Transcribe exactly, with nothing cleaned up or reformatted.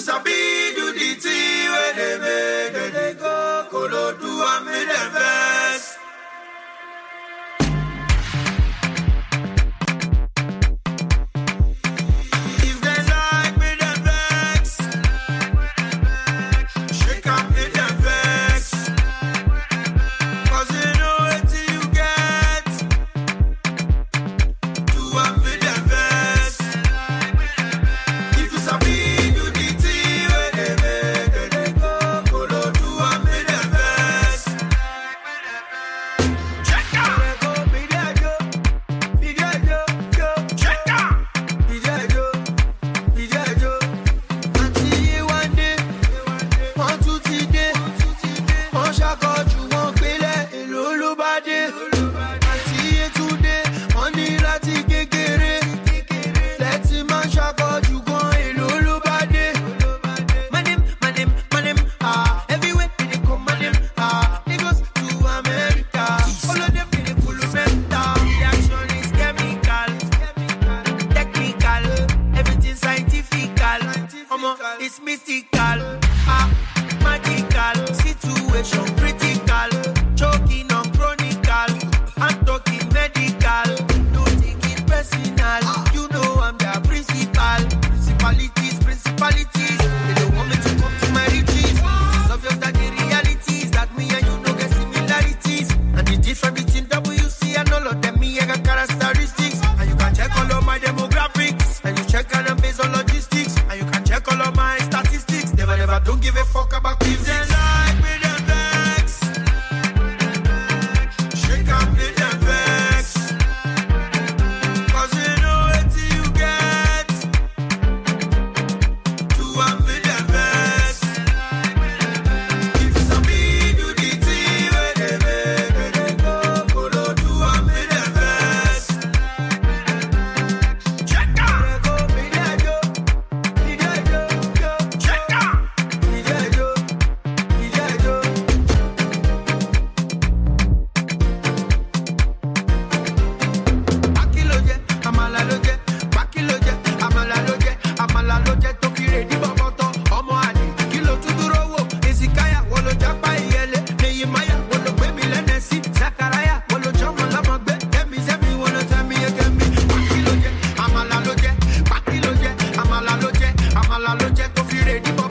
sabi do the thing where they make they go, Kolo do and make them vex. If they like me, them vex. Shake and make them vex. Cause you know what you get. Do and make them vex. If you sabi do the thing where they make they go, Kolo do and make them vex. Check out. Video, video, video, check out. Video, video, àti one day, one two three day, one ṣàkójú wọn pélé èlò ló bá dé. Àti today, wọ́n ní láti kékeré, lẹ́tí máa ń ṣàkójú gan èlò ló bá dé. My name, my name, my name, ah, everywhere they dey call my name, ah, Lagos to America, all of them dey pull mental. The action is chemical, technical, everything scientifical. Omo, it's mystical, ah, magical, situation critical, choking on chronical, I'm talking medical, don't take it personal. You know I'm the principal, principalities, principalities. They don't want me to come to my riches. It is obvious that the reality is that me and you know get similarities, and the difference between W C and all of them, me I got characteristics, and you can check all of my demographics, and you check and I'm based on logistics, and you can check all of my statistics. Never, never, don't give a fuck about physics. They like me, them vex. Shake and make them vex. Cause you know what you get. Do and make them vex. If you sabi do the thing where they make they go, Kolo do and make them vex. Check out. Video, video, video, check out. Video, video, video. Pakiloje, amala loje, pakiloje, amala loje, amala loje tó fi ready bọ̀bọ̀tọ̀. Ọmọ àlè, kí ló tún dúró wò? Ezekiah, wọ́n ló jápa ìyẹlẹ. Nehemiah, wọ́n ló gbé mi lẹ́nẹ̀sí. Zachariah, wọ́n ló jọ́ wọn lọ́mọ gbé. Kẹ́mi sẹ́mi, wọ́n ló tẹ́ mi yé kẹ́mi. Pakiloje, amala loje, pakiloje, amala loje, amala loje tó fi ready bọ̀bọ̀tọ̀.